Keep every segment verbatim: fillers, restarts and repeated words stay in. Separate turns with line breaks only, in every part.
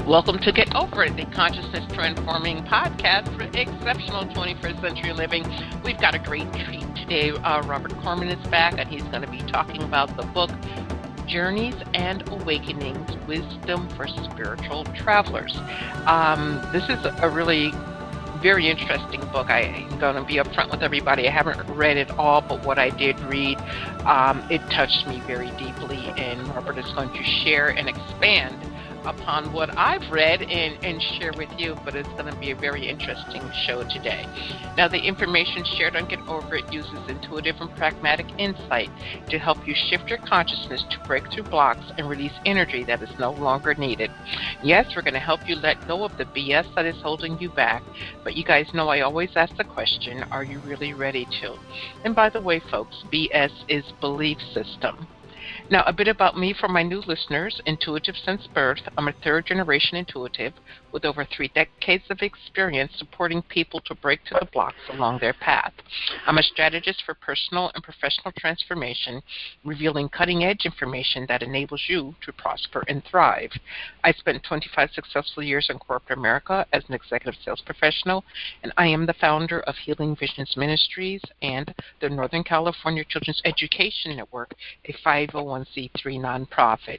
Welcome to Get Over It, the consciousness transforming podcast for exceptional twenty-first century living. We've got a great treat today. Uh, Robert Corman is back, and he's going to be talking about the book Journeys and Awakenings, Wisdom for Spiritual Travelers. Um, this is a really very interesting book. I, I'm going to be upfront with everybody. I haven't read it all, but what I did read, um, it touched me very deeply, and Robert is going to share and expand upon what I've read and, and share with you, but it's going to be a very interesting show today. Now, the information shared on Get Over It uses intuitive and pragmatic insight to help you shift your consciousness to break through blocks and release energy that is no longer needed. Yes, we're going to help you let go of the B S that is holding you back, but you guys know I always ask the question, are you really ready to? And by the way, folks, B S is belief system. Now, a bit about me for my new listeners. Intuitive since birth. I'm a third-generation intuitive with over three decades of experience supporting people to break through the blocks along their path. I'm a strategist for personal and professional transformation, revealing cutting-edge information that enables you to prosper and thrive. I spent twenty-five successful years in corporate America as an executive sales professional, and I am the founder of Healing Visions Ministries and the Northern California Children's Education Network, a five oh one c three nonprofit.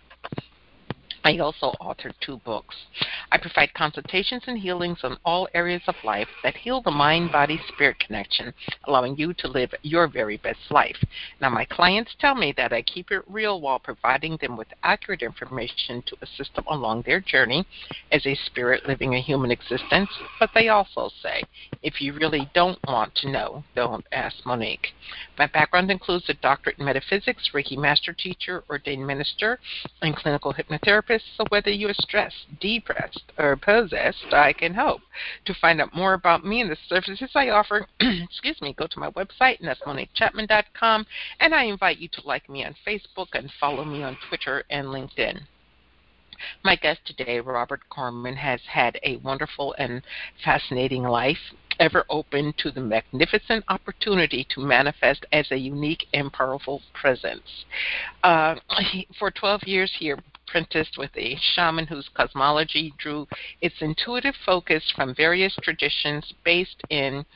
I also authored two books. I provide consultations and healings on all areas of life that heal the mind-body-spirit connection, allowing you to live your very best life. Now, my clients tell me that I keep it real while providing them with accurate information to assist them along their journey as a spirit living a human existence, but they also say, if you really don't want to know, don't ask Monique. My background includes a doctorate in metaphysics, Reiki master teacher, ordained minister, and clinical hypnotherapist. So whether you are stressed, depressed, or possessed, I can help. To find out more about me and the services I offer, excuse me, go to my website, and that's monique chapman dot com, and I invite you to like me on Facebook and follow me on Twitter and LinkedIn. My guest today, Robert Corman, has had a wonderful and fascinating life, ever open to the magnificent opportunity to manifest as a unique and powerful presence. Uh, he, for twelve years, he apprenticed with a shaman whose cosmology drew its intuitive focus from various traditions based in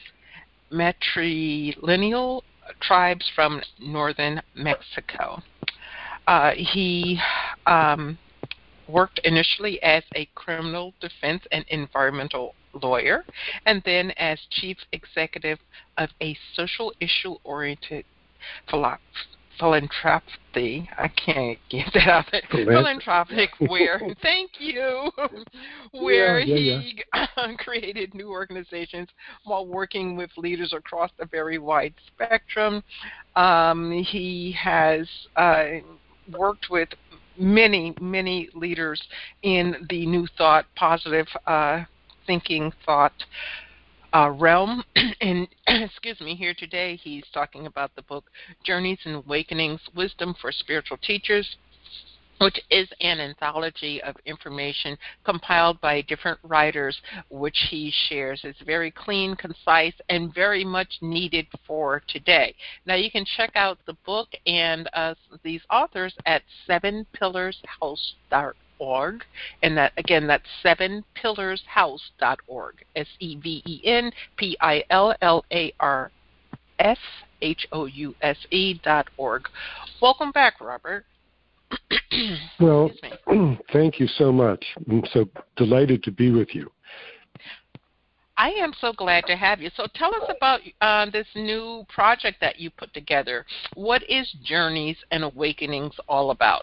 matrilineal tribes from northern Mexico. Uh, he um, worked initially as a criminal defense and environmental lawyer, and then as chief executive of a social issue-oriented philosophy. Philanthropy, I can't get that out there. Philanthropic, where, thank you, where yeah, yeah, he yeah. created new organizations while working with leaders across a very wide spectrum. Um, he has uh, worked with many, many leaders in the New Thought, positive uh, thinking thought Uh, realm, and excuse me, here today he's talking about the book Journeys and Awakenings, Wisdom for Spiritual Teachers, which is an anthology of information compiled by different writers, which he shares. It's very clean, concise, and very much needed for today. Now, you can check out the book and uh, these authors at seven pillars house dot org, and that again, that's seven pillars house dot org, S E V E N P I L L A R S H O U S E dot org. Welcome back, Robert.
Well, thank you so much. I'm so delighted to be with you.
I am so glad to have you. So tell us about uh, this new project that you put together. What is Journeys and Awakenings all about?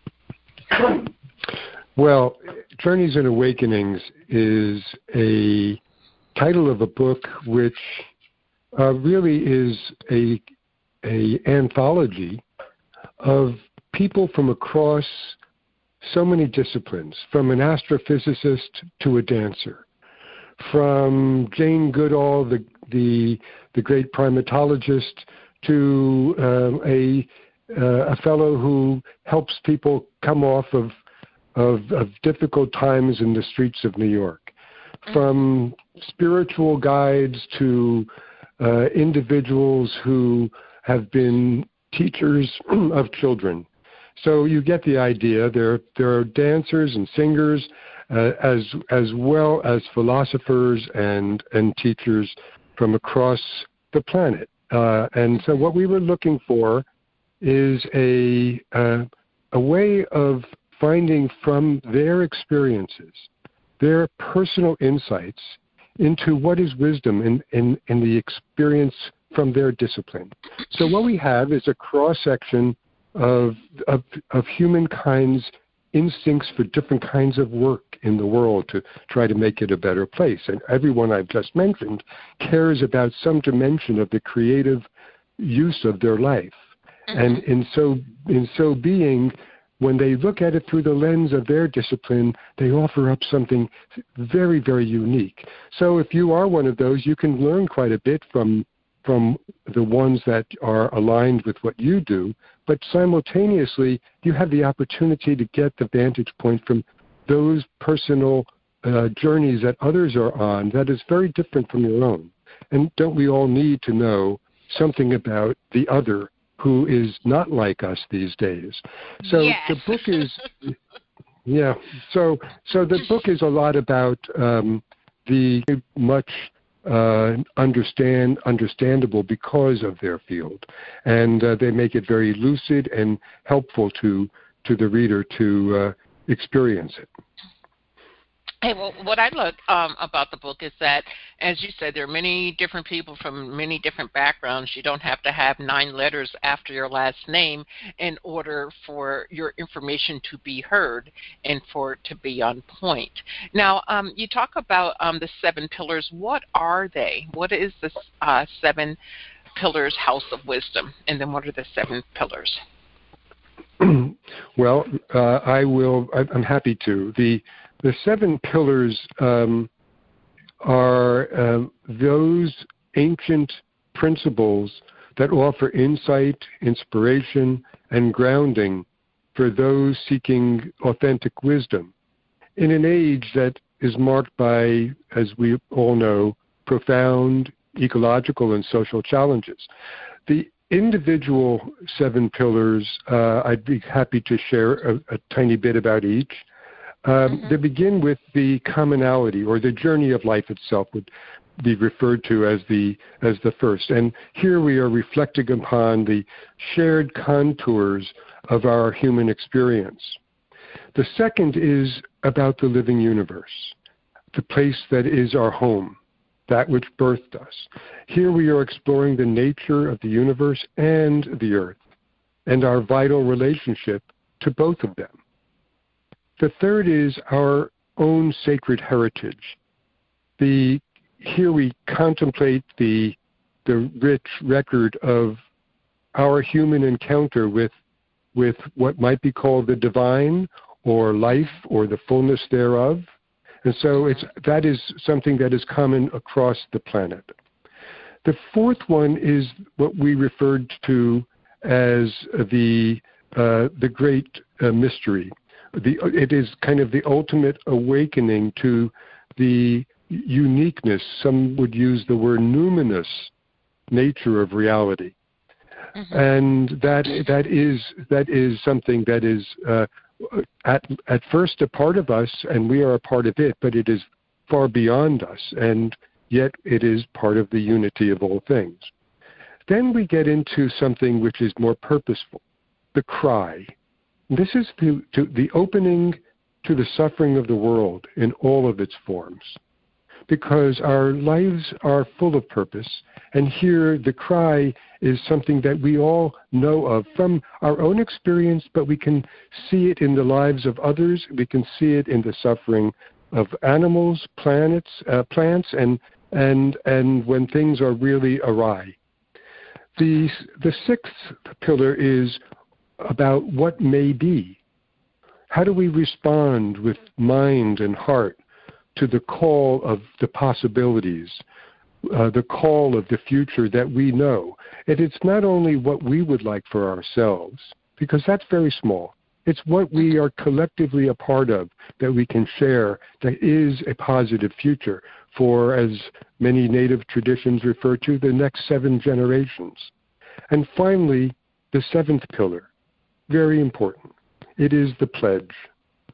Well, Journeys and Awakenings is a title of a book which uh, really is a, a anthology of people from across so many disciplines, from an astrophysicist to a dancer, from Jane Goodall, the the, the great primatologist, to um, a uh, a fellow who helps people come off of, of of difficult times in the streets of New York, from spiritual guides to uh, individuals who have been teachers of children. So you get the idea. There, there are dancers and singers, uh, as as well as philosophers and and teachers from across the planet. Uh, and so what we were looking for is a uh, a way of finding from their experiences, their personal insights into what is wisdom in, in, in the experience from their discipline. So what we have is a cross-section of, of, of humankind's instincts for different kinds of work in the world to try to make it a better place. And everyone I've just mentioned cares about some dimension of the creative use of their life. Mm-hmm. And in so, in so being, when they look at it through the lens of their discipline, they offer up something very, very unique. So if you are one of those, you can learn quite a bit from from the ones that are aligned with what you do, but simultaneously you have the opportunity to get the vantage point from those personal uh, journeys that others are on that is very different from your own. And don't we all need to know something about the other who is not like us these days? So
yes.
the book is, yeah, so so the book is a lot about um, the much uh, understand understandable because of their field, and uh, they make it very lucid and helpful to to the reader to uh, experience it.
Hey, well, what I love um, about the book is that, as you said, there are many different people from many different backgrounds. You don't have to have nine letters after your last name in order for your information to be heard and for it to be on point. Now, um, you talk about um, the seven pillars. What are they? What is the uh, seven pillars house of wisdom? And then what are the seven pillars?
Well, uh, I will. I'm happy to. The The seven pillars um, are uh, those ancient principles that offer insight, inspiration, and grounding for those seeking authentic wisdom in an age that is marked by, as we all know, profound ecological and social challenges. The individual seven pillars, uh, I'd be happy to share a, a tiny bit about each. Um, mm-hmm. They begin with the commonality, or the journey of life itself would be referred to as the as the first. And here we are reflecting upon the shared contours of our human experience. The second is about the living universe, the place that is our home, that which birthed us. Here we are exploring the nature of the universe and the earth, and our vital relationship to both of them. The third is our own sacred heritage. The, here we contemplate the, the rich record of our human encounter with, with what might be called the divine, or life, or the fullness thereof. And so it's, that is something that is common across the planet. The fourth one is what we referred to as the, uh, the great uh, mystery. The, it is kind of the ultimate awakening to the uniqueness, some would use the word numinous, nature of reality. Mm-hmm. And that that is that is something that is uh, at at first a part of us, and we are a part of it, but it is far beyond us, and yet it is part of the unity of all things. Then we get into something which is more purposeful, the cry. This is the, to, the opening to the suffering of the world in all of its forms, because our lives are full of purpose, and here the cry is something that we all know of from our own experience, but we can see it in the lives of others, we can see it in the suffering of animals, planets, uh, plants, and, and, and when things are really awry. The, the sixth pillar is about what may be. How do we respond with mind and heart to the call of the possibilities, uh, the call of the future that we know? And it's not only what we would like for ourselves, because that's very small. It's what we are collectively a part of that we can share that is a positive future for, as many native traditions refer to, the next seven generations. And finally, the seventh pillar. Very important. It is the pledge.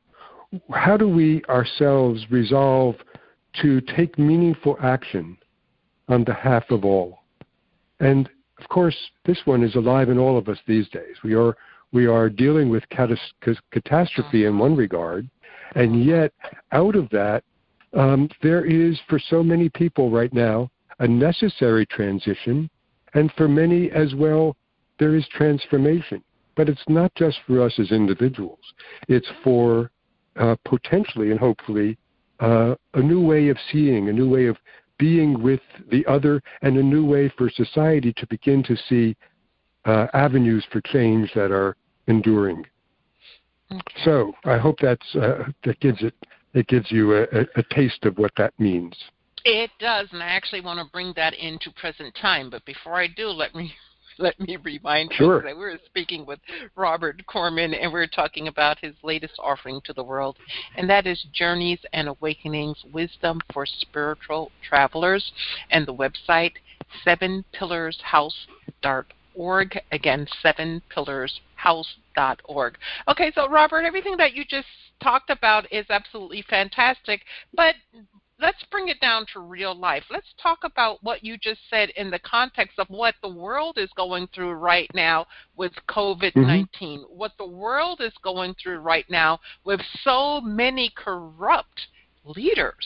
how do we ourselves resolve to take meaningful action on behalf of all? And of course, this one is alive in all of us these days. We are we are dealing with catas- catastrophe in one regard, and yet out of that, um, there is for so many people right now a necessary transition, and for many as well, there is transformation. But it's not just for us as individuals. It's for uh, potentially and hopefully uh, a new way of seeing, a new way of being with the other, and a new way for society to begin to see uh, avenues for change that are enduring. Okay. So I hope that's uh, that gives it it gives you a, a, a taste of what that means.
It does, and I actually want to bring that into present time. But before I do, let me let me remind
sure.
you that we were speaking with Robert Corman, and we we're talking about his latest offering to the world, and that is Journeys and Awakenings, Wisdom for Spiritual Travelers, and the website seven pillars house dot org. Again, seven pillars house dot org. Okay, so Robert, everything that you just talked about is absolutely fantastic, but let's bring it down to real life. Let's talk about what you just said in the context of what the world is going through right now with COVID nineteen, mm-hmm. what the world is going through right now with so many corrupt leaders.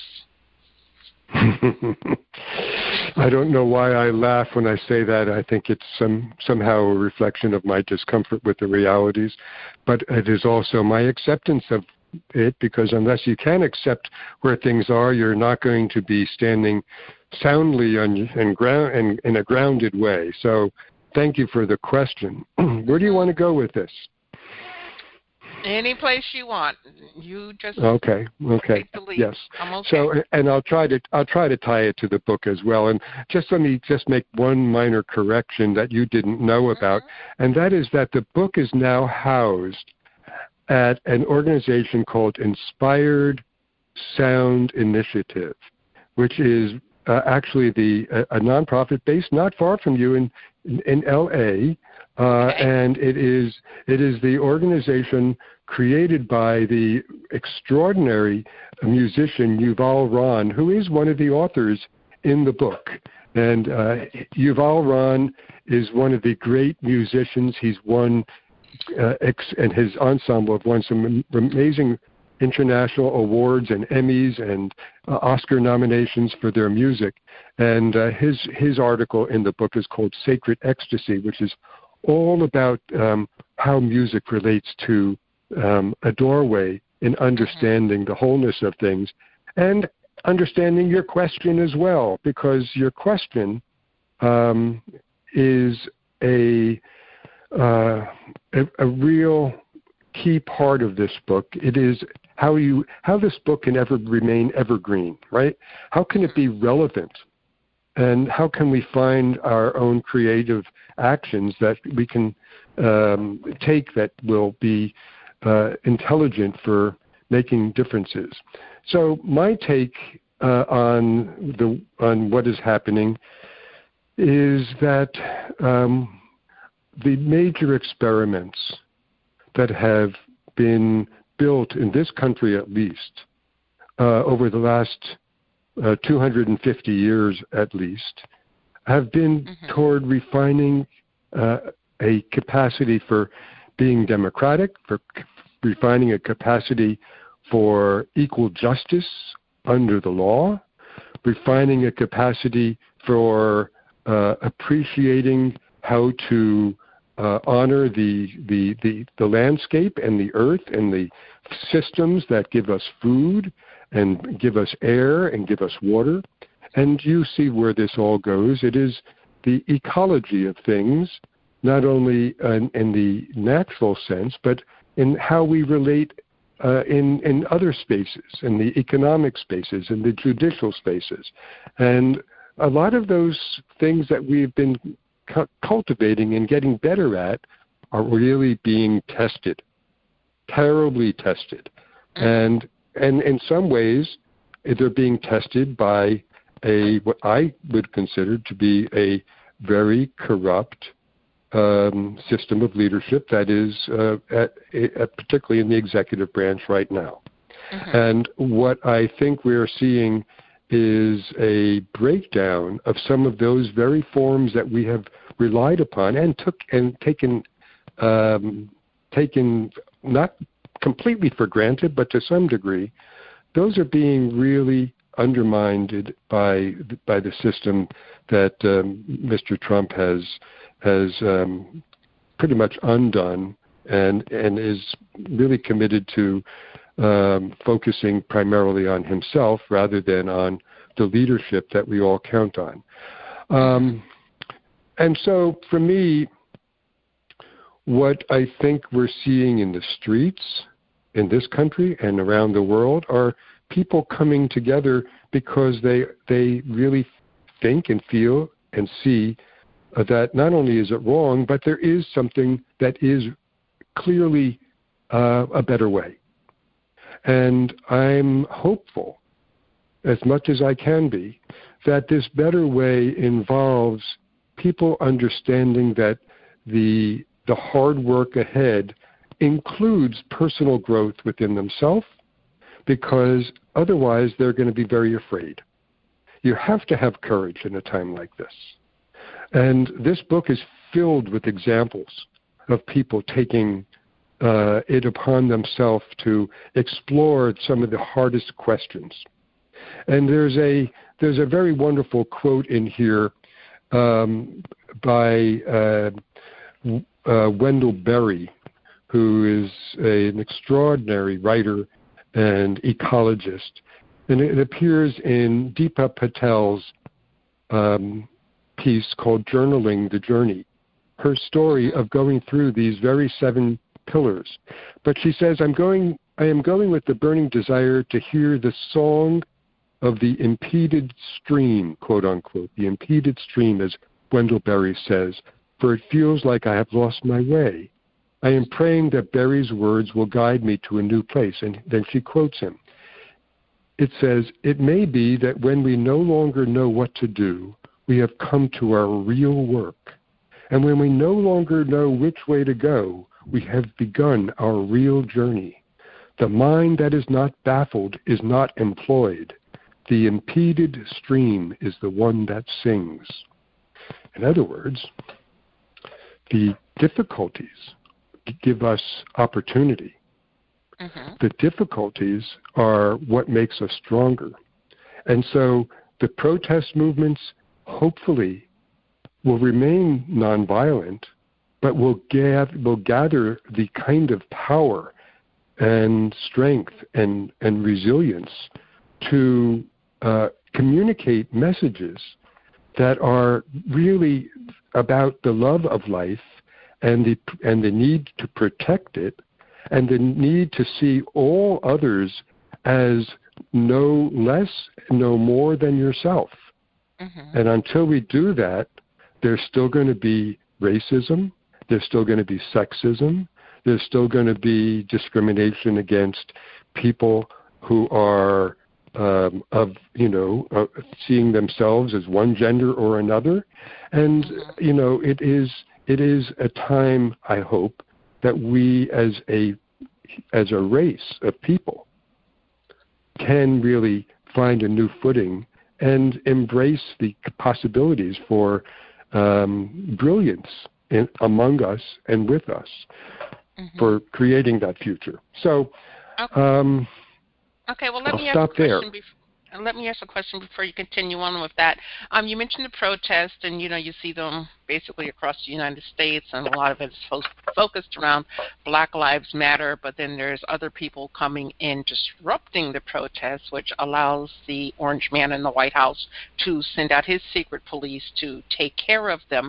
I don't know why I laugh when I say that. I think it's some somehow a reflection of my discomfort with the realities, but it is also my acceptance of it, because unless you can accept where things are, you're not going to be standing soundly on and ground and in a grounded way. So thank you for the question. Where do you want to go with this?
Any place you want. You just
okay. Okay.
take the lead.
Yes.
I'm okay.
So, and I'll try to I'll try to tie it to the book as well. And just let me just make one minor correction that you didn't know about, mm-hmm. and that is that the book is now housed at an organization called Inspired Sound Initiative, which is uh, actually the a, a nonprofit based not far from you in in, in L A. Uh, okay. And it is it is the organization created by the extraordinary musician Yuval Ron, who is one of the authors in the book. And uh, Yuval Ron is one of the great musicians. He's won, uh, ex- and his ensemble have won some amazing international awards and Emmys and uh, Oscar nominations for their music. And uh, his his article in the book is called Sacred Ecstasy, which is all about um, how music relates to um, a doorway in understanding mm-hmm. the wholeness of things, and understanding your question as well, because your question um, is a, uh, a a real key part of this book. It is how you how this book can ever remain evergreen, right? How can it be relevant? And how can we find our own creative actions that we can um, take that will be uh, intelligent for making differences? So my take uh, on the on what is happening is that um, the major experiments that have been built in this country, at least uh, over the last Uh, two hundred fifty years at least, have been mm-hmm. toward refining uh, a capacity for being democratic, for c- refining a capacity for equal justice under the law, refining a capacity for uh, appreciating how to uh, honor the, the, the, the landscape and the earth and the systems that give us food and give us air and give us water. And you see where this all goes. It is the ecology of things, not only in, in the natural sense, but in how we relate uh, in, in other spaces, in the economic spaces, in the judicial spaces. And a lot of those things that we've been cu- cultivating and getting better at are really being tested, terribly tested. And And in some ways, they're being tested by a what I would consider to be a very corrupt um, system of leadership that is uh, at, at, particularly in the executive branch right now. Mm-hmm. And what I think we're seeing is a breakdown of some of those very forms that we have relied upon and took and taken um, taken not completely for granted, but to some degree, those are being really undermined by by the system that um, Mister Trump has has um, pretty much undone and and is really committed to um, focusing primarily on himself rather than on the leadership that we all count on. Um, and so, for me, what I think we're seeing in the streets in this country and around the world are people coming together because they they really think and feel and see uh, that not only is it wrong, but there is something that is clearly uh, a better way. And I'm hopeful, as much as I can be, that this better way involves people understanding that the the hard work ahead includes personal growth within themselves, because otherwise they're going to be very afraid. You have to have courage in a time like this. And this book is filled with examples of people taking uh, it upon themselves to explore some of the hardest questions. And there's a there's a very wonderful quote in here um, by uh, uh, Wendell Berry, who is a, an extraordinary writer and ecologist. And it appears in Deepa Patel's um, piece called Journaling the Journey, her story of going through these very seven pillars. But she says, I'm going, I am going with the burning desire to hear the song of the impeded stream, quote unquote, the impeded stream, as Wendell Berry says, for it feels like I have lost my way. I am praying that Berry's words will guide me to a new place. And then she quotes him. It says, it may be that when we no longer know what to do, we have come to our real work. And when we no longer know which way to go, we have begun our real journey. The mind that is not baffled is not employed. The impeded stream is the one that sings. In other words, the difficulties give us opportunity. Mm-hmm. The difficulties are what makes us stronger. And so the protest movements hopefully will remain nonviolent, but will gather, will gather the kind of power and strength and, and resilience to uh, communicate messages that are really about the love of life and the and the need to protect it, and the need to see all others as no less, no more than yourself. Mm-hmm. And until we do that, there's still going to be racism, there's still going to be sexism, there's still going to be discrimination against people who are um, of, you know, uh, seeing themselves as one gender or another. And, mm-hmm. you know, it is it is a time, I hope, that we as a as a race of people can really find a new footing and embrace the possibilities for um, brilliance in, among us and with us, mm-hmm. for creating that future. So,
okay.
Um,
okay. Well, let
I'll
me ask
stop
a question
there.
Before, let me ask a question before you continue on with that. Um, you mentioned the protests, and you know you see them basically across the United States, and a lot of it is fo- focused around Black Lives Matter. But then there's other people coming in disrupting the protests, which allows the Orange Man in the White House to send out his secret police to take care of them.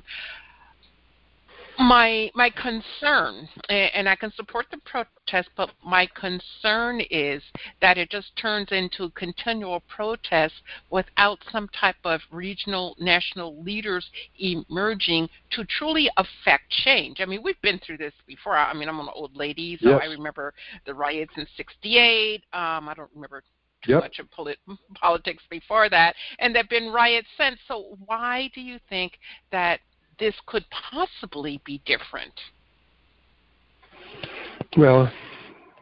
My my concern, and I can support the protest, but my concern is that it just turns into continual protests without some type of regional, national leaders emerging to truly affect change. I mean, we've been through this before. I mean, I'm an old lady, so yes. I remember the riots in sixty-eight. Um, I don't remember too yep. much of polit- politics before that, and there have been riots since. So why do you think that this could possibly be different?
Well,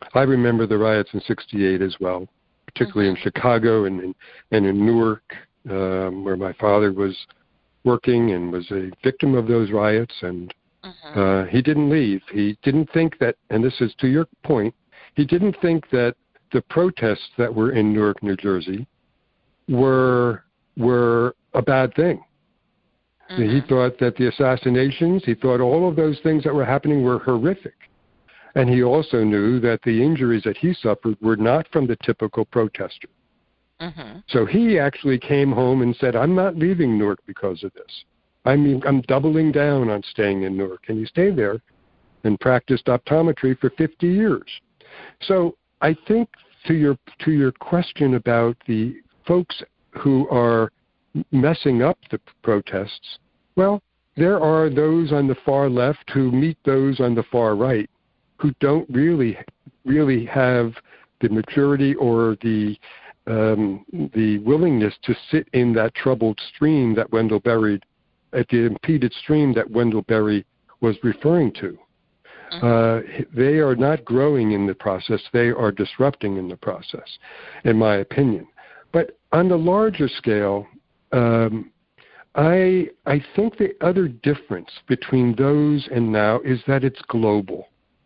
I remember the riots in sixty-eight as well, particularly mm-hmm. in Chicago and in, and in Newark, um, where my father was working and was a victim of those riots. And mm-hmm. uh, he didn't leave. He didn't think that, and this is to your point, he didn't think that the protests that were in Newark, New Jersey, were were a bad thing. Mm-hmm. He thought that the assassinations, he thought all of those things that were happening were horrific. And he also knew that the injuries that he suffered were not from the typical protester. Mm-hmm. So he actually came home and said, I'm not leaving Newark because of this. I mean, I'm doubling down on staying in Newark. And he stayed there and practiced optometry for fifty years. So I think to your to your question about the folks who are messing up the protests, well, there are those on the far left who meet those on the far right who don't really really have the maturity or the um, the willingness to sit in that troubled stream that Wendell Berry, at the impeded stream that Wendell Berry was referring to. Uh, they are not growing in the process. They are disrupting in the process, in my opinion. But on the larger scale, um, I I think the other difference between those and now is that it's global.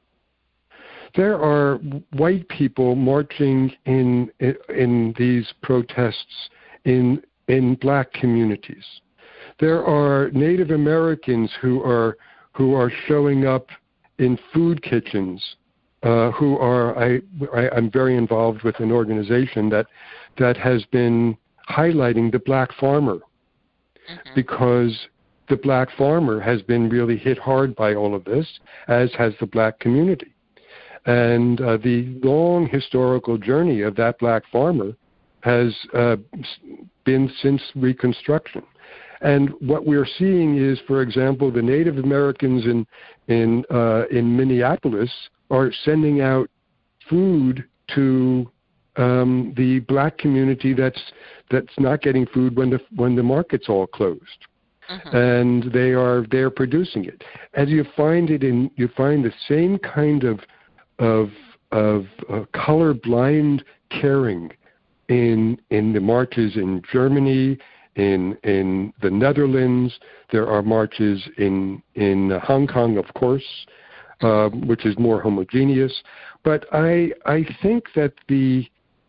There are white people marching in in, in these protests in in black communities. There are Native Americans who are who are showing up in food kitchens, uh, who are I, I I'm very involved with an organization that that has been highlighting the black farmer, mm-hmm. because the black farmer has been really hit hard by all of this, as has the black community. And uh, the long historical journey of that black farmer has uh, been since Reconstruction. And what we're seeing is, for example, the Native Americans in in uh, in Minneapolis are sending out food to um, the black community that's that's not getting food when the when the market's all closed, uh-huh. and they are they're producing it. As you find it in you find the same kind of of of uh, colorblind caring in in the marches in Germany. In in the Netherlands, there are marches in in Hong Kong, of course, uh, which is more homogeneous. But I I think that the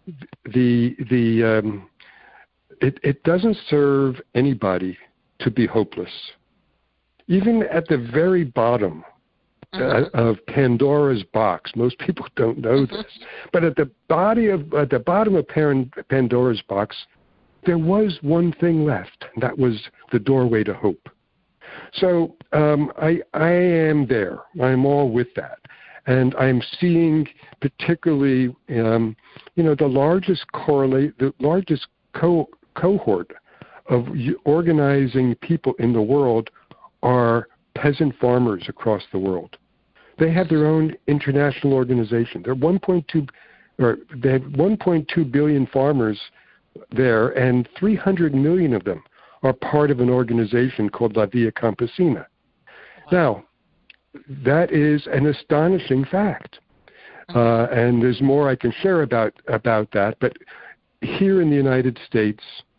the the um, it it doesn't serve anybody to be hopeless. Even at the very bottom uh, of Pandora's box, most people don't know this, but at the body of at the bottom of Pandora's box, there was one thing left, and that was the doorway to hope. So um, I, I am there. I'm all with that. And I'm seeing particularly, um, you know, the largest correlate, the largest co- cohort of organizing people in the world are peasant farmers across the world. They have their own international organization. They're one point two, or they have one point two billion farmers there, and three hundred million of them are part of an organization called La Via Campesina. Wow. Now, that is an astonishing fact, uh, and there's more I can share about about that. But here in the United States,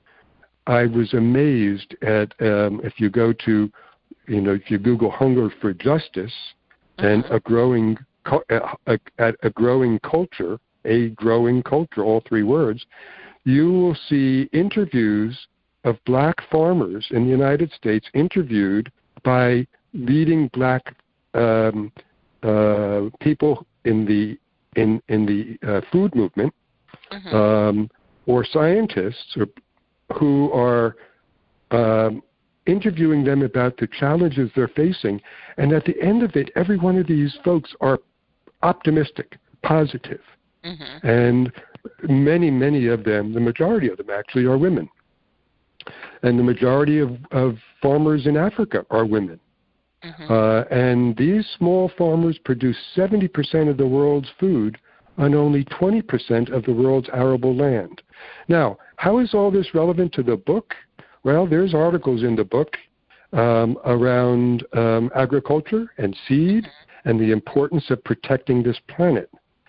I was amazed at um, if you go to, you know, if you Google "hunger for justice" uh-huh. and a growing a, a, a growing culture, a growing culture, all three words. You will see interviews of black farmers in the United States interviewed by leading black um, uh, people in the in in the uh, food movement, uh-huh. um, or scientists or, who are um, interviewing them about the challenges they're facing. And at the end of it, every one of these folks are optimistic, positive, uh-huh. and many, many of them, the majority of them actually, are women. And the majority of, of farmers in Africa are women. Mm-hmm. Uh, and these small farmers produce seventy percent of the world's food on only twenty percent of the world's arable land. Now, how is all this relevant to the book? Well, there's articles in the book um, around um, agriculture and seed mm-hmm. and the importance of protecting this planet.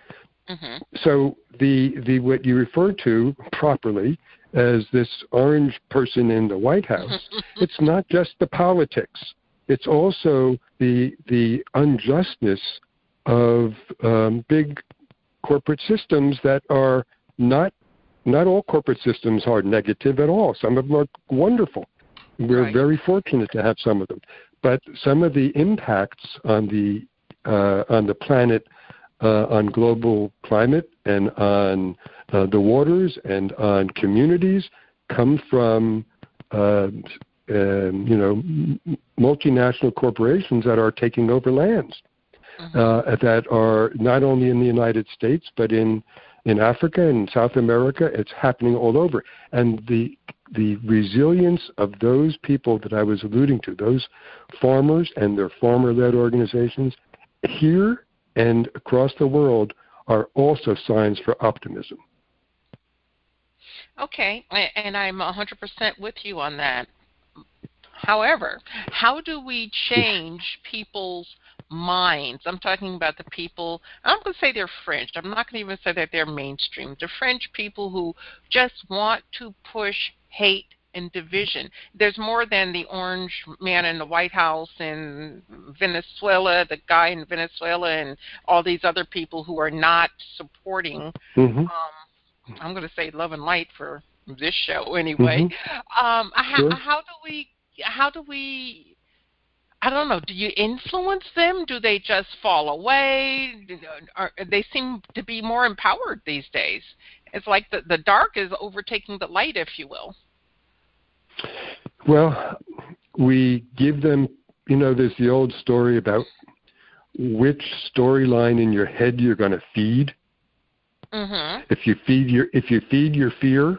Mm-hmm.
So the the what you refer to properly as this orange person in the White House, it's not just the politics. It's also the the unjustness of um, big corporate systems that are not not all corporate systems are negative at all. Some of them are wonderful. We're
Right.
very fortunate to have some of them. But some of the impacts on the uh, on the planet, uh, on global climate, and on uh, the waters, and on communities, come from uh, um, you know m- multinational corporations that are taking over lands,
Mm-hmm.
uh, that are not only in the United States but in in Africa and South America. It's happening all over, and the the resilience of those people that I was alluding to, those farmers and their farmer-led organizations here and across the world, are also signs for optimism.
Okay, a- and I'm one hundred percent with you on that. However, how do we change people's minds? I'm talking about the people, I'm going to say they're fringe. I'm not going to even say that they're mainstream. The fringe people who just want to push hate and division. There's more than the orange man in the White House in Venezuela, the guy in Venezuela, and all these other people who are not supporting,
Mm-hmm.
um, I'm going to say love and light for this show anyway.
Mm-hmm.
Um, how,
Sure.
how do we, how do we, I don't know, do you influence them? Do they just fall away? Or they seem to be more empowered these days. It's like the, the dark is overtaking the light, if you will.
Well, we give them, you know, there's the old story about which storyline in your head you're going to feed.
Mm-hmm.
If you feed your if you feed your fear,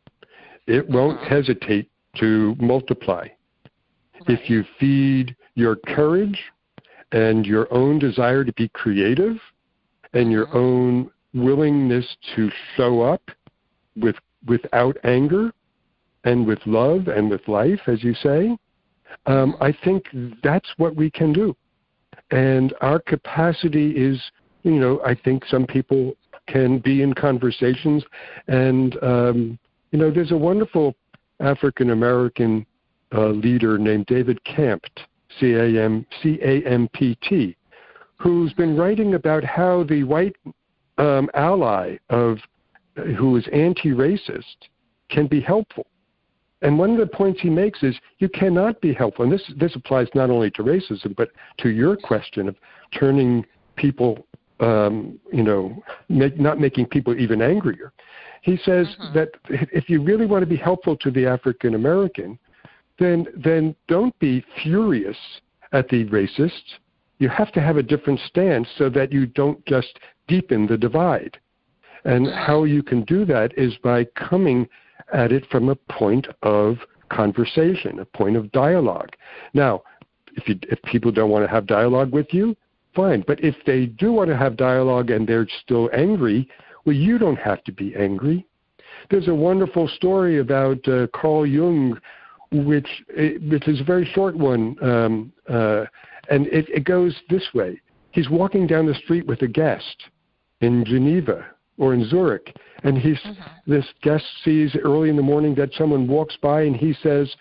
it won't
Mhm.
hesitate to multiply.
Right.
If you feed your courage and your own desire to be creative and your
Mhm.
own willingness to show up with without anger and with love and with life, as you say, um, I think that's what we can do. And our capacity is, you know, I think some people can be in conversations. And, um, you know, there's a wonderful African-American uh, leader named David Campt, C A M C A M P T, who's been writing about how the white um, ally of who is anti-racist can be helpful. And one of the points he makes is you cannot be helpful. And this this applies not only to racism, but to your question of turning people, um, you know, make, not making people even angrier. He says
Mhm.
that if you really want to be helpful to the African American, then then don't be furious at the racists. You have to have a different stance so that you don't just deepen the divide. And how you can do that is by coming at it from a point of conversation, a point of dialogue. Now, if you, if people don't want to have dialogue with you, fine. But if they do want to have dialogue and they're still angry, well, you don't have to be angry. There's a wonderful story about uh, Carl Jung, which which is a very short one, um, uh, and it, it goes this way. He's walking down the street with a guest in Geneva or in Zurich, and he's
Mhm.
this guest sees early in the morning that someone walks by, and he says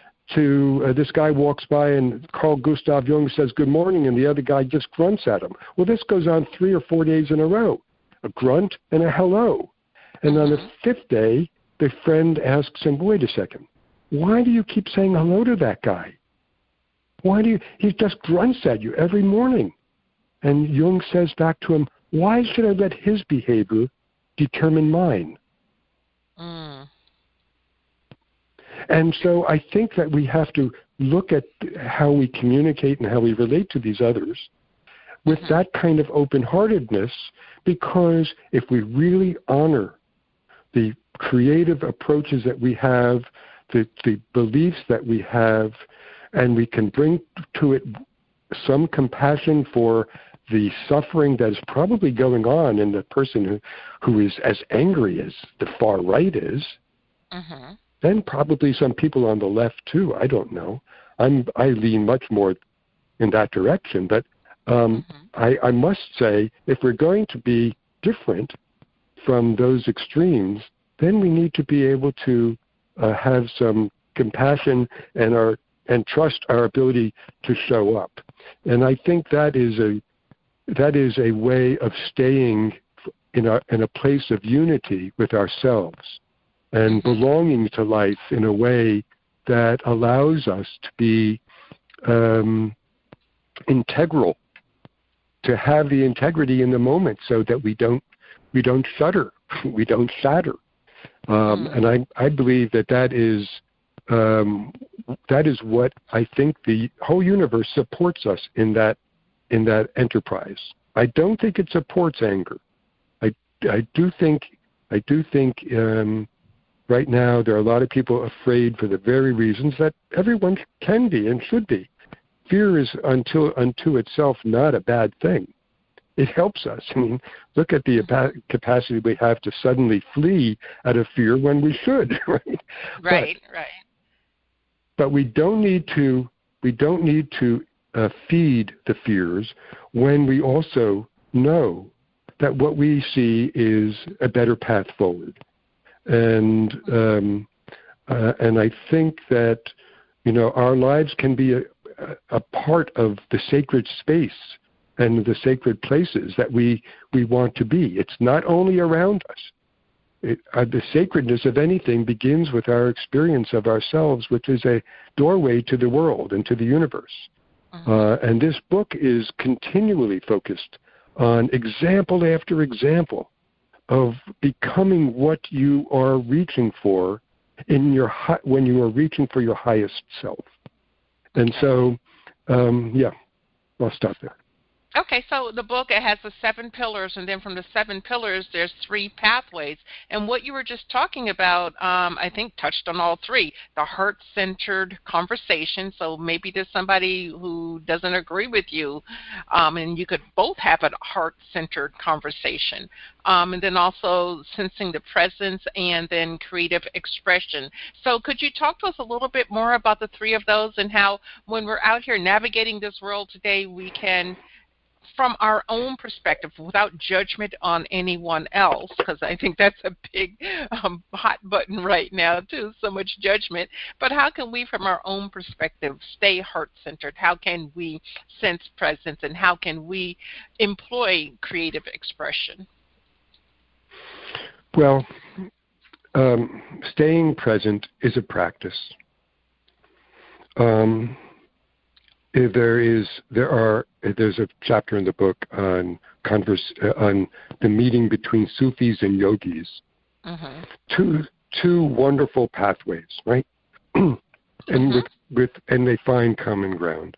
to uh, this guy walks by, and Carl Gustav Jung says good morning, and the other guy just grunts at him. Well, this goes on three or four days in a row, a grunt and a hello. And on the
Mhm.
fifth day, the friend asks him, wait a second, why do you keep saying hello to that guy? Why do you, he just grunts at you every morning. And Jung says back to him, why should I let his behavior determine mine?
Mm.
And so I think that we have to look at how we communicate and how we relate to these others with
Mhm.
that kind of open-heartedness, because if we really honor the creative approaches that we have, the, the beliefs that we have, and we can bring to it some compassion for the suffering that is probably going on in the person who, who is as angry as the far right is,
Mhm.
then probably some people on the left too. I don't know. I'm I lean much more in that direction. But um,
Mhm.
I, I must say, if we're going to be different from those extremes, then we need to be able to uh, have some compassion and our and trust our ability to show up. And I think that is a that is a way of staying in a in a place of unity with ourselves and belonging to life in a way that allows us to be um, integral, to have the integrity in the moment, so that we don't we don't shudder, we don't shatter. Um, and I I believe that that is um, that is what I think the whole universe supports us in that in that enterprise. I don't think it supports anger. I, I do think I do think um, right now there are a lot of people afraid for the very reasons that everyone can be and should be. Fear is unto unto itself not a bad thing. It helps us. I mean, look at the capacity we have to suddenly flee out of fear when we should, right?
Right,
but,
right.
But we don't need to. We don't need to uh, feed the fears when we also know that what we see is a better path forward. And um, uh, and I think that you know our lives can be a, a part of the sacred space and the sacred places that we, we want to be. It's not only around us. It, uh, the sacredness of anything begins with our experience of ourselves, which is a doorway to the world and to the universe. Uh-huh. Uh, and this book is continually focused on example after example of becoming what you are reaching for in your hi- when you are reaching for your highest self. And so, um, yeah, I'll stop there.
Okay, so the book, it has the seven pillars, and then from the seven pillars, there's three pathways. And what you were just talking about, um, I think, touched on all three. The heart-centered conversation, so maybe there's somebody who doesn't agree with you, um, and you could both have a heart-centered conversation. Um, and then also sensing the presence, and then creative expression. So could you talk to us a little bit more about the three of those, and how when we're out here navigating this world today, we can, from our own perspective, without judgment on anyone else, because I think that's a big um, hot button right now too, so much judgment. But how can we, from our own perspective, stay heart-centered? How can we sense presence, and how can we employ creative expression?
Well, um, staying present is a practice. Um, There is, there are, there's a chapter in the book on converse, uh, on the meeting between Sufis and yogis. Mm-hmm. Two, two wonderful pathways, right? and mm-hmm. with, with, and they find common ground.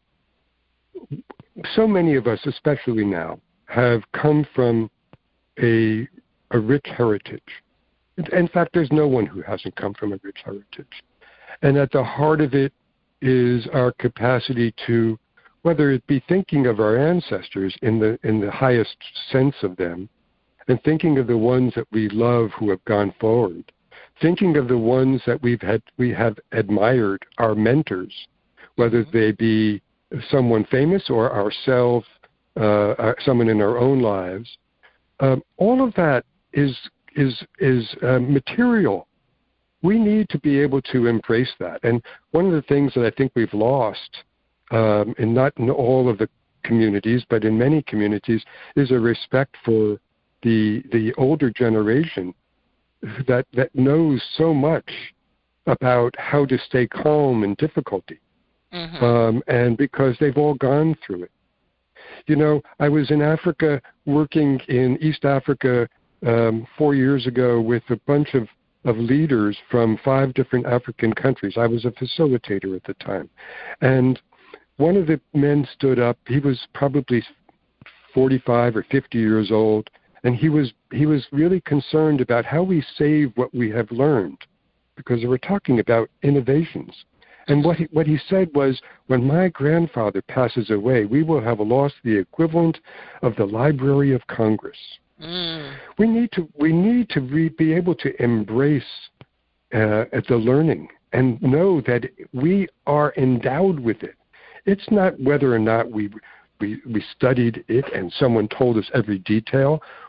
So many of us, especially now, have come from a a rich heritage. In fact, there's no one who hasn't come from a rich heritage. And at the heart of it is our capacity to, whether it be thinking of our ancestors in the in the highest sense of them, and thinking of the ones that we love who have gone forward, thinking of the ones that we've had we have admired, our mentors, whether they be someone famous or ourselves, uh, someone in our own lives. Um, all of that is is is uh, material. We need to be able to embrace that. And one of the things that I think we've lost, um, in not in all of the communities, but in many communities, is a respect for the the older generation that that knows so much about how to stay calm in difficulty, mm-hmm. um, and because they've all gone through it. You know, I was in Africa, working in East Africa um, four years ago with a bunch of of leaders from five different African countries. I was a facilitator at the time. And one of the men stood up. He was probably forty-five or fifty years old, and he was he was really concerned about how we save what we have learned, because they were talking about innovations. And what he, what he said was, when my grandfather passes away, we will have lost the equivalent of the Library of Congress. Mm. We need to we need to re, be able to embrace uh, the learning and know that we are endowed with it. It's not whether or not we we we studied it and someone told us every detail.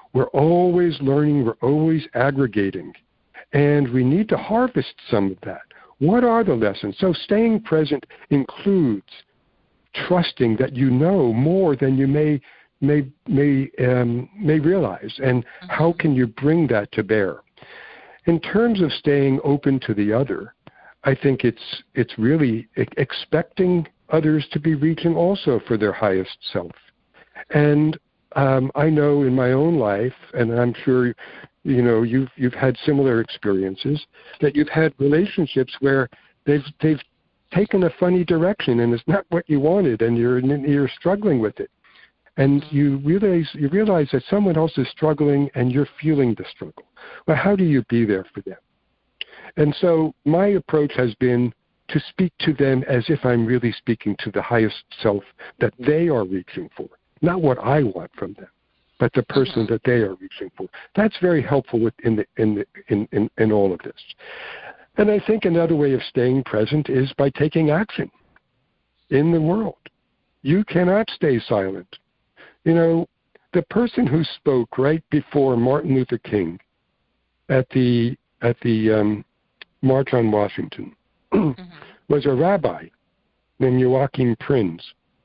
We're always learning. We're always aggregating. And we need to harvest some of that. What are the lessons? So staying present includes trusting that you know more than you may may may um, may realize, and mm-hmm. how can you bring that to bear? In terms of staying open to the other, I think it's it's really expecting others to be reaching also for their highest self. And um, I know in my own life, and I'm sure you know you've you've had similar experiences, that you've had relationships where they've they've taken a funny direction and it's not what you wanted, and you're you're struggling with it. And you realize you realize that someone else is struggling and you're feeling the struggle. Well, how do you be there for them? And so my approach has been to speak to them as if I'm really speaking to the highest self that they are reaching for, not what I want from them, but the person that they are reaching for. That's very helpful within the, in, the, in, in, in all of this. And I think another way of staying present is by taking action in the world. You cannot stay silent. You know, the person who spoke right before Martin Luther King at the at the um, March on Washington mm-hmm. was a rabbi named Joachim Prinz.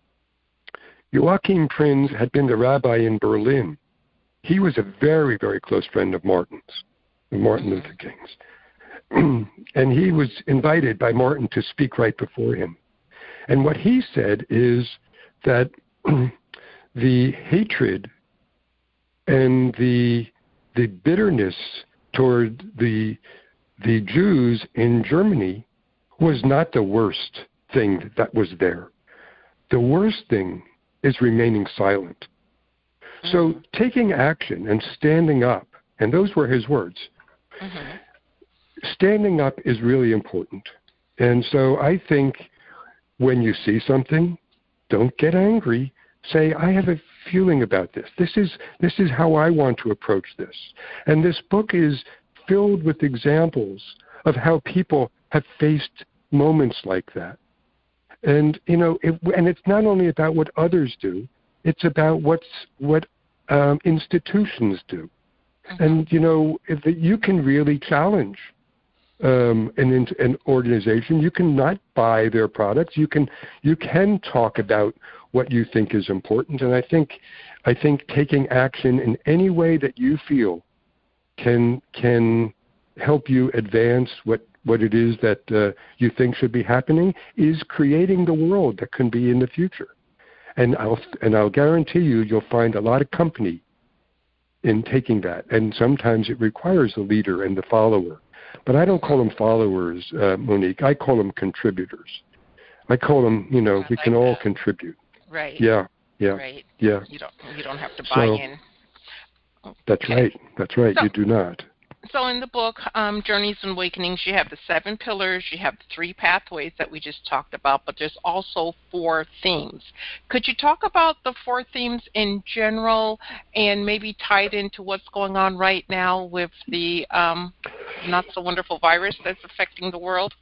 Joachim Prinz had been the rabbi in Berlin. He was a very, very close friend of Martin's, of Martin mm-hmm. Luther King's. And he was invited by Martin to speak right before him. And what he said is that the hatred and the the bitterness toward the the Jews in Germany was not the worst thing that was there. The worst thing is remaining silent. Mm-hmm. So taking action and standing up, and those were his words, mm-hmm. standing up is really important. And so I think when you see something, don't get angry. Say, I have a feeling about this. This is this is how I want to approach this. And this book is filled with examples of how people have faced moments like that. And you know, it, and it's not only about what others do; it's about what's what um, institutions do. Mm-hmm. And you know, if you can really challenge um, an an organization. You can not buy their products. You can you can talk about what you think is important. And I think I think taking action in any way that you feel can can help you advance what, what it is that uh, you think should be happening is creating the world that can be in the future. And I'll and I'll guarantee you you'll find a lot of company in taking that. And sometimes it requires a leader and the follower. But I don't call them followers, uh, Monique. I call them contributors. I call them, you know, I we like can that. all contribute.
Right.
Yeah. Yeah.
Right.
Yeah.
You don't. You don't have to buy
so,
in. Okay.
That's right. That's right. So, you do not.
So in the book, um, Journeys and Awakenings, you have the seven pillars, you have the three pathways that we just talked about, but there's also four themes. Could you talk about the four themes in general and maybe tie it into what's going on right now with the um, not-so-wonderful virus that's affecting the world?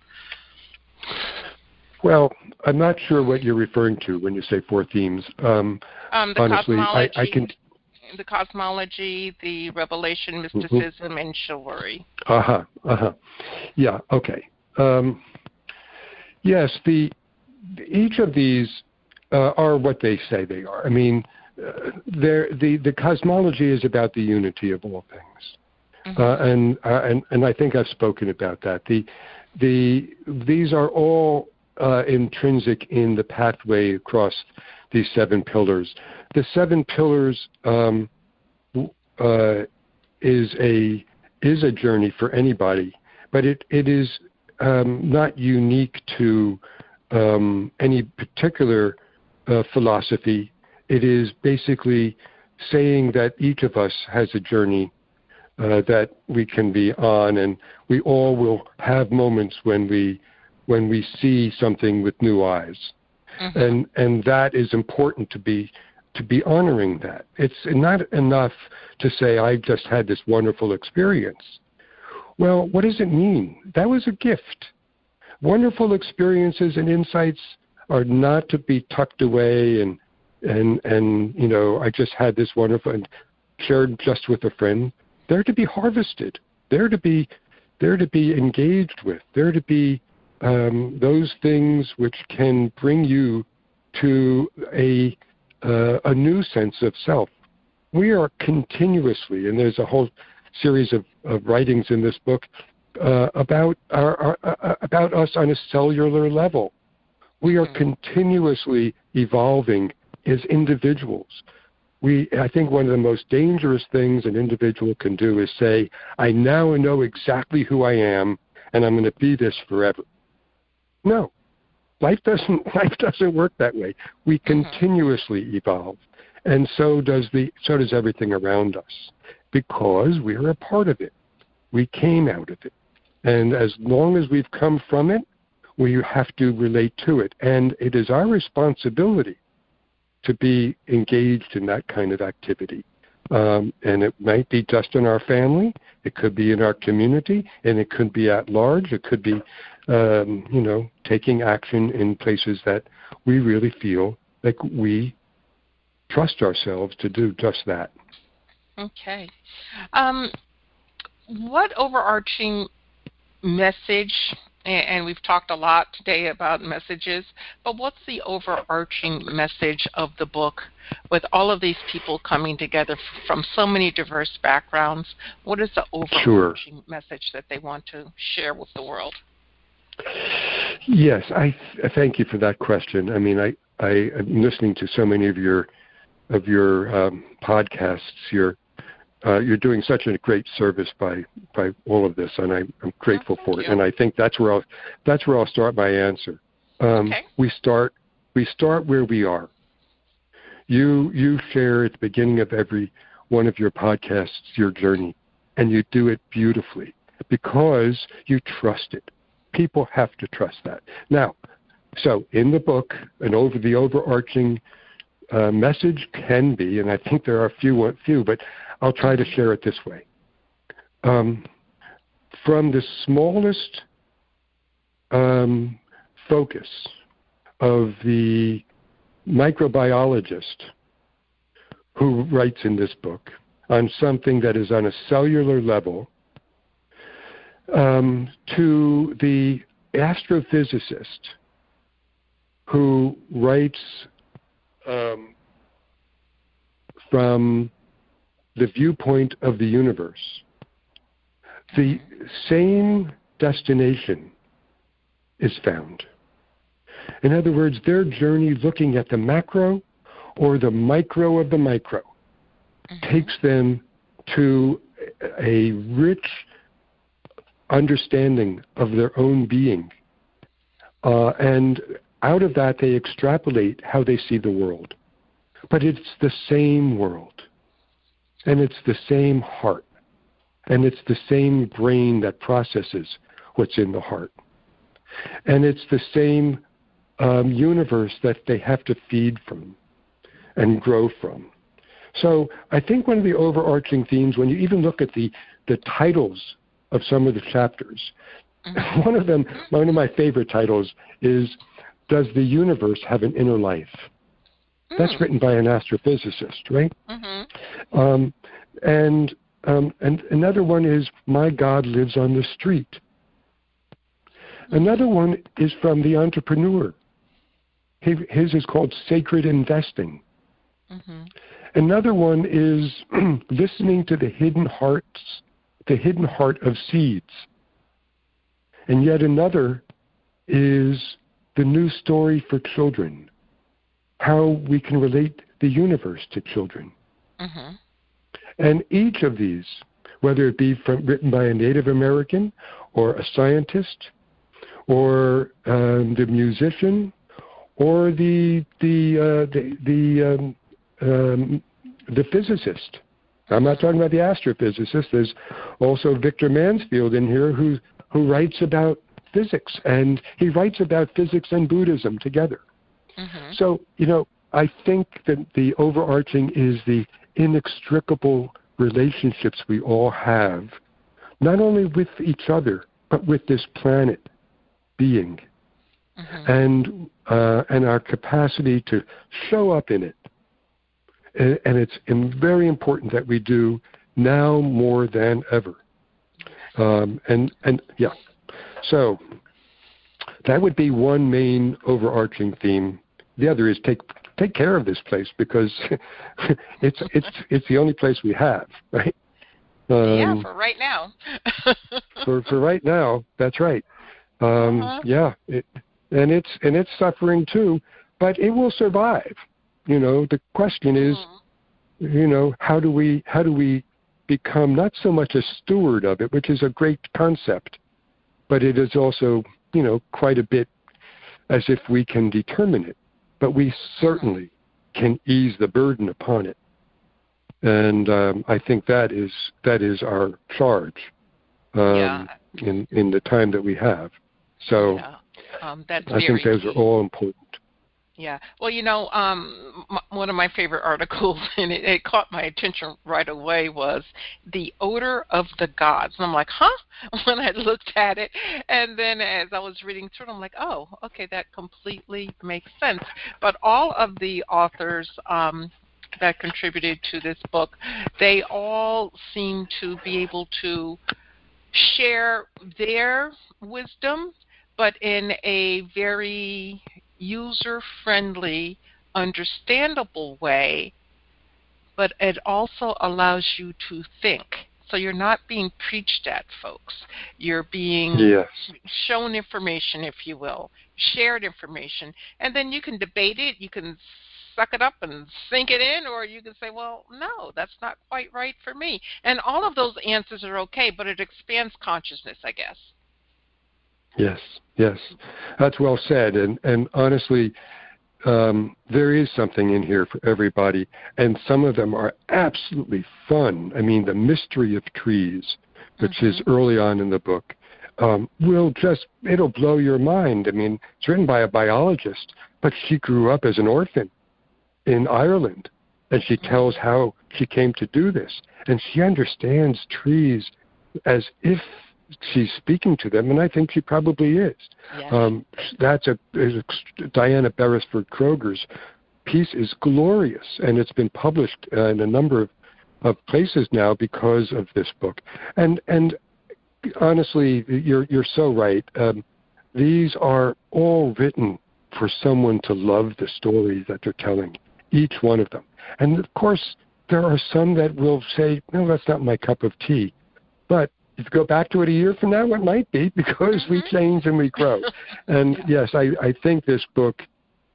Well, I'm not sure what you're referring to when you say four themes. Um,
um, the
honestly,
cosmology,
I, I can...
the cosmology, the revelation, mysticism, mm-hmm. and chivalry.
Uh-huh, uh-huh. Yeah, okay. Um, yes, the each of these uh, are what they say they are. I mean, uh, the, the cosmology is about the unity of all things. Mm-hmm. Uh, and, uh, and and I think I've spoken about that. The, the, these are all uh, intrinsic in the pathway across these seven pillars. The seven pillars um, uh, is a is a journey for anybody, but it it is um, not unique to um, any particular uh, philosophy. It is basically saying that each of us has a journey uh, that we can be on, and we all will have moments when we when we see something with new eyes. Mm-hmm. And and that is important to be to be honoring that. It's not enough to say, I just had this wonderful experience. Well, what does it mean? That was a gift. Wonderful experiences and insights are not to be tucked away and and and you know, I just had this wonderful. And shared just with a friend. They're to be harvested. They're to be, they're to be engaged with. They're to be um, those things which can bring you to a uh, a new sense of self. We are continuously, and there's a whole series of, of writings in this book uh, about our, our uh, about us on a cellular level. We are continuously evolving as individuals. We, I think one of the most dangerous things an individual can do is say, I now know exactly who I am, and I'm going to be this forever. No, life doesn't, life doesn't work that way. We continuously evolve, and so does, the, so does everything around us, because we are a part of it. We came out of it. And as long as we've come from it, we have to relate to it. And it is our responsibility to be engaged in that kind of activity. Um, and it might be just in our family, it could be in our community, and it could be at large. It could be, um, you know, taking action in places that we really feel like we trust ourselves to do just that.
Okay. Um, what overarching message, and we've talked a lot today about messages, but what's the overarching message of the book with all of these people coming together from so many diverse backgrounds? What is the overarching sure. message that they want to share with the world?
Yes, I th- thank you for that question. I mean, I, I am listening to so many of your of your um, podcasts. Your Uh, you're doing such a great service by, by all of this, and I'm, I'm grateful
oh,
for it.
You.
And I think that's where I'll that's where I'll start my answer. Um,
okay.
We start we start where we are. You you share at the beginning of every one of your podcasts your journey, and you do it beautifully because you trust it. People have to trust that. Now, so in the book, and over the overarching uh, message can be, and I think there are a few few, but I'll try to share it this way. Um, from the smallest um, focus of the microbiologist who writes in this book on something that is on a cellular level um, to the astrophysicist who writes um, from the viewpoint of the universe, the same destination is found. In other words, their journey looking at the macro or the micro of the micro mm-hmm. takes them to a rich understanding of their own being. Uh, and out of that, they extrapolate how they see the world. But it's the same world. And it's the same heart. And it's the same brain that processes what's in the heart. And it's the same um, universe that they have to feed from and grow from. So I think one of the overarching themes, when you even look at the, the titles of some of the chapters, mm-hmm. one of them, one of my favorite titles is, Does the Universe Have an Inner Life? That's written by an astrophysicist, right? Mm-hmm. Um, and um, and another one is My God Lives on the Street. Mm-hmm. Another one is from the entrepreneur. His, his is called Sacred Investing. Mm-hmm. Another one is Listening to the Hidden Hearts, the Hidden Heart of Seeds. And yet another is The New Story for Children. How we can relate the universe to children. Mm-hmm. And each of these, whether it be from, written by a Native American or a scientist or um, the musician or the the uh, the the, um, um, the physicist. I'm not talking about the astrophysicist. There's also Victor Mansfield in here who who writes about physics, and he writes about physics and Buddhism together. Mm-hmm. So, you know, I think that the overarching is the inextricable relationships we all have, not only with each other, but with this planet being, mm-hmm. and uh, and our capacity to show up in it and, and it's very important that we do now more than ever. Um, and and yeah, so that would be one main overarching theme. The other is take take care of this place, because it's it's it's the only place we have, right? Um,
yeah, for right now.
for for right now, that's right. Um, uh-huh. Yeah, it, and it's and it's suffering too, but it will survive. You know, the question is, mm-hmm. you know, how do we how do we become not so much a steward of it, which is a great concept, but it is also, you know, quite a bit as if we can determine it, but we certainly can ease the burden upon it. And um, I think that is that is our charge um, yeah. in in the time that we have. So
yeah. um, that's
I think those
key.
are all important.
Yeah. Well, you know, um, m- one of my favorite articles, and it, it caught my attention right away, was The Odor of the Gods. And I'm like, huh? When I looked at it. And then as I was reading through it, I'm like, oh, okay, that completely makes sense. But all of the authors um, that contributed to this book, they all seem to be able to share their wisdom, but in a very user-friendly, understandable way, but it also allows you to think. So you're not being preached at, folks. You're being
yes.
shown information, if you will, shared information, and then you can debate it, you can suck it up and sink it in, or you can say, well, no, that's not quite right for me. And all of those answers are okay, but it expands consciousness, I guess.
Yes, yes, that's well said. And and honestly, um, there is something in here for everybody, and some of them are absolutely fun. I mean, the mystery of trees, which mm-hmm. is early on in the book, um, will just it'll blow your mind. I mean, it's written by a biologist, but she grew up as an orphan in Ireland, and she tells how she came to do this, and she understands trees as if she's speaking to them, and I think she probably is.
Yes.
Um, that's a, is a Diana Beresford Kroger's piece is glorious, and it's been published uh, in a number of, of places now because of this book. And and honestly, you're you're so right. Um, these are all written for someone to love the stories that they're telling, each one of them. And of course, there are some that will say, no, that's not my cup of tea. But if you go back to it a year from now, it might be, because we change and we grow. And yes, I, I think this book,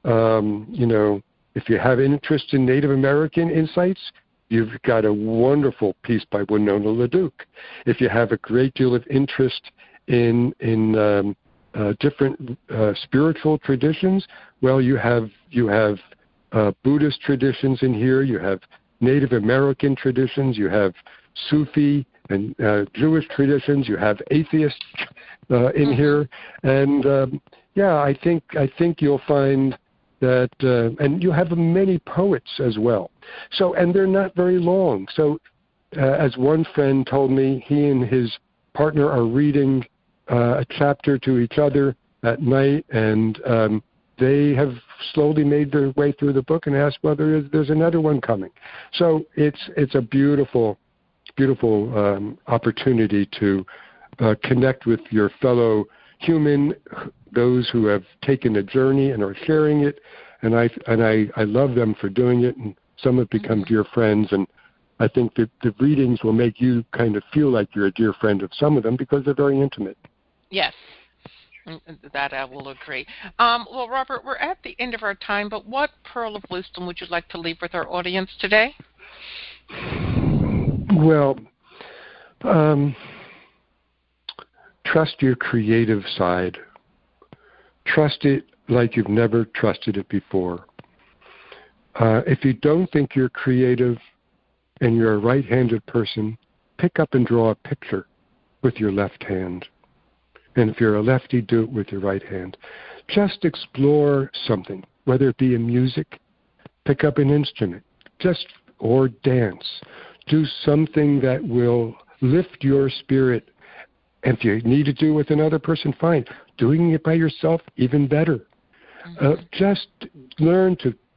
um, you know, if you have interest in Native American insights, you've got a wonderful piece by Winona LaDuke. If you have a great deal of interest in in um, uh, different uh, spiritual traditions, well, you have you have uh, Buddhist traditions in here. You have Native American traditions. You have Sufi and uh, Jewish traditions. You have atheists uh, in here, and um, yeah, I think I think you'll find that, uh, and you have many poets as well. So, and they're not very long. So, uh, as one friend told me, he and his partner are reading uh, a chapter to each other at night, and um, they have slowly made their way through the book and asked whether there's another one coming. So, it's it's a beautiful. beautiful um, opportunity to uh, connect with your fellow human, those who have taken a journey and are sharing it, and I and I, I love them for doing it, and some have become mm-hmm. dear friends, and I think that the readings will make you kind of feel like you're a dear friend of some of them because they're very intimate.
Yes, that I will agree. Um, well, Robert, we're at the end of our time, but what pearl of wisdom would you like to leave with our audience today?
Well, um, trust your creative side. Trust it like you've never trusted it before. Uh, if you don't think you're creative and you're a right-handed person, pick up and draw a picture with your left hand. And if you're a lefty, do it with your right hand. Just explore something, whether it be in music, pick up an instrument, just or dance. Do something that will lift your spirit. And if you need to do it with another person, fine. Doing it by yourself, even better. Mm-hmm. Uh, just learn to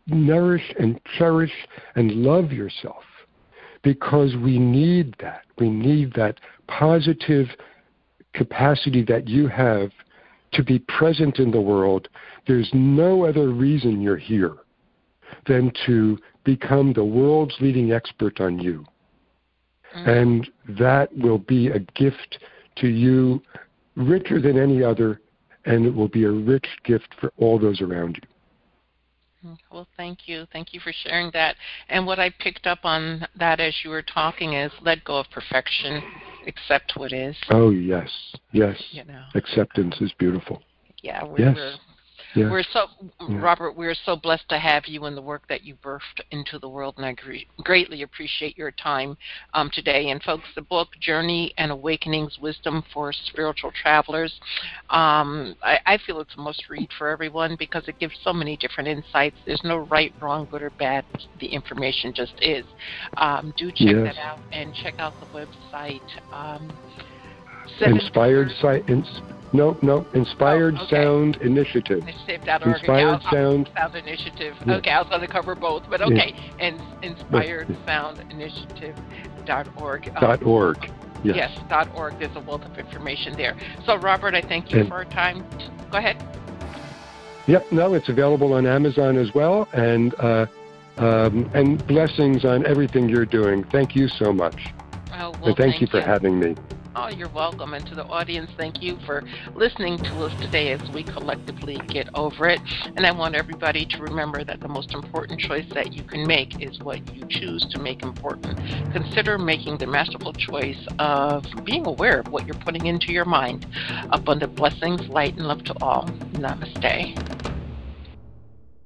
nourish and cherish and love yourself, because we need that. We need that positive capacity that you have to be present in the world. There's no other reason you're here than to become the world's leading expert on you. Mm-hmm. And that will be a gift to you richer than any other, and it will be a rich gift for all those around you.
Well, thank you. Thank you for sharing that. And what I picked up on that as you were talking is let go of perfection, accept what is.
Oh, yes, yes.
You know.
Acceptance is beautiful.
Yeah, we're,
yes.
we're
Yeah.
We're so,
yeah.
Robert, we're so blessed to have you and the work that you birthed into the world, and I gre- greatly appreciate your time um, today. And folks, the book, Journey and Awakenings, Wisdom for Spiritual Travelers, um, I, I feel it's a must-read for everyone because it gives so many different insights. There's no right, wrong, good, or bad. The information just is. Um, do check
yes.
that out and check out the website. Um,
Inspired site. Ins- no, no. Inspired
oh, okay.
Sound Initiative. Inspired
yeah,
Sound.
Sound Initiative.
Yeah.
Okay, I was going to cover both, but okay.
Yeah.
And Inspired Sound Initiative dot org.
Dot org. Yes.
Yes. Dot org. There's a wealth of information there. So, Robert, I thank you
and,
for our time. Go ahead.
Yep. No, it's available on Amazon as well, and uh, um, and blessings on everything you're doing. Thank you so much.
Oh, well,
and thank,
thank
you for
you.
having me.
Oh, you're welcome. And to the audience, thank you for listening to us today as we collectively get over it. And I want everybody to remember that the most important choice that you can make is what you choose to make important. Consider making the masterful choice of being aware of what you're putting into your mind. Abundant blessings, light, and love to all. Namaste.